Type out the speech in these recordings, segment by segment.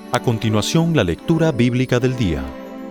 A continuación, la lectura bíblica del día.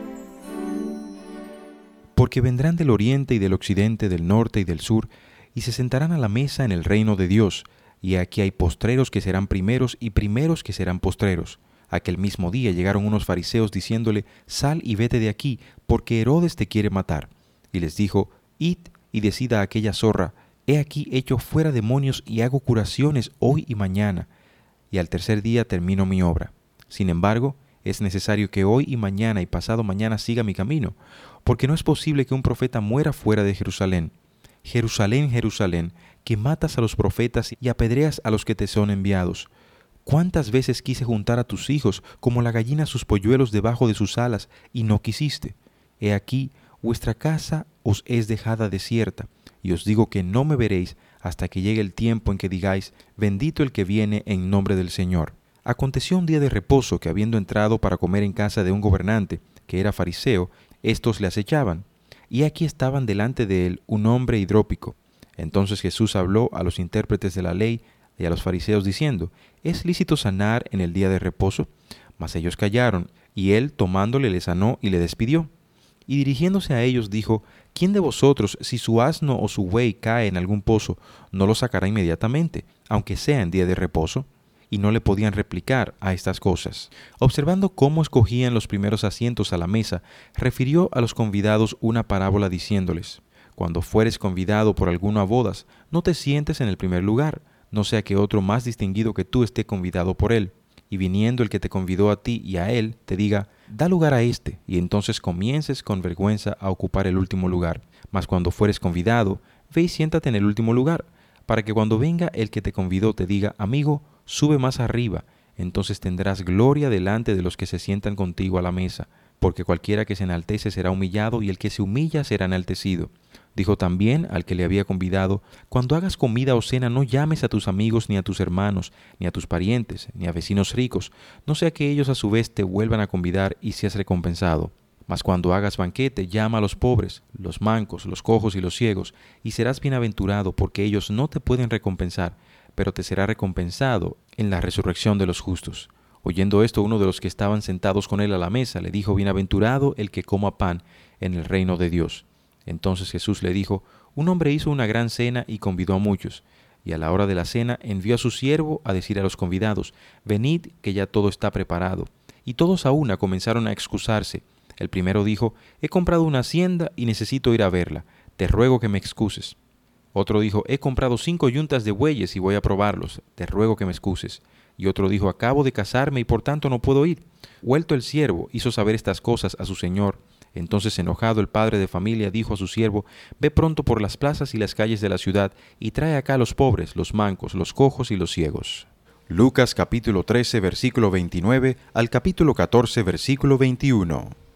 Porque vendrán del oriente y del occidente, del norte y del sur, y se sentarán a la mesa en el reino de Dios. Y aquí hay postreros que serán primeros y primeros que serán postreros. Aquel mismo día llegaron unos fariseos diciéndole: Sal y vete de aquí, porque Herodes te quiere matar. Y les dijo: Id y decid a aquella zorra: He aquí echo fuera demonios y hago curaciones hoy y mañana, y al tercer día termino mi obra. Sin embargo, es necesario que hoy y mañana y pasado mañana siga mi camino, porque no es posible que un profeta muera fuera de Jerusalén. Jerusalén, Jerusalén, que matas a los profetas y apedreas a los que te son enviados. ¿Cuántas veces quise juntar a tus hijos como la gallina sus polluelos debajo de sus alas, y no quisiste? He aquí, vuestra casa os es dejada desierta, y os digo que no me veréis hasta que llegue el tiempo en que digáis: bendito el que viene en nombre del Señor. Aconteció un día de reposo que, habiendo entrado para comer en casa de un gobernante, que era fariseo, éstos le acechaban. Y aquí estaban delante de él un hombre hidrópico. Entonces Jesús habló a los intérpretes de la ley y a los fariseos diciendo: ¿Es lícito sanar en el día de reposo? Mas ellos callaron, y él tomándole le sanó y le despidió. Y dirigiéndose a ellos dijo: ¿Quién de vosotros, si su asno o su buey cae en algún pozo, no lo sacará inmediatamente, aunque sea en día de reposo? Y no le podían replicar a estas cosas. Observando cómo escogían los primeros asientos a la mesa, refirió a los convidados una parábola diciéndoles: Cuando fueres convidado por alguno a bodas, no te sientes en el primer lugar, no sea que otro más distinguido que tú esté convidado por él. Y viniendo el que te convidó a ti y a él, te diga: da lugar a éste, y entonces comiences con vergüenza a ocupar el último lugar. Mas cuando fueres convidado, ve y siéntate en el último lugar, para que cuando venga el que te convidó te diga: amigo, sube más arriba, entonces tendrás gloria delante de los que se sientan contigo a la mesa, porque cualquiera que se enaltece será humillado, y el que se humilla será enaltecido. Dijo también al que le había convidado: cuando hagas comida o cena, no llames a tus amigos, ni a tus hermanos, ni a tus parientes, ni a vecinos ricos, no sea que ellos a su vez te vuelvan a convidar y seas recompensado. Mas cuando hagas banquete, llama a los pobres, los mancos, los cojos y los ciegos, y serás bienaventurado, porque ellos no te pueden recompensar, pero te será recompensado en la resurrección de los justos. Oyendo esto, uno de los que estaban sentados con él a la mesa le dijo: bienaventurado el que coma pan en el reino de Dios. Entonces Jesús le dijo: un hombre hizo una gran cena y convidó a muchos. Y a la hora de la cena envió a su siervo a decir a los convidados: venid, que ya todo está preparado. Y todos a una comenzaron a excusarse. El primero dijo: he comprado una hacienda y necesito ir a verla. Te ruego que me excuses. Otro dijo: he comprado 5 yuntas de bueyes y voy a probarlos. Te ruego que me excuses. Y otro dijo: acabo de casarme y por tanto no puedo ir. Vuelto el siervo, hizo saber estas cosas a su señor. Entonces, enojado, el padre de familia dijo a su siervo: ve pronto por las plazas y las calles de la ciudad y trae acá a los pobres, los mancos, los cojos y los ciegos. Lucas capítulo 13, versículo 29 al capítulo 14, versículo 21.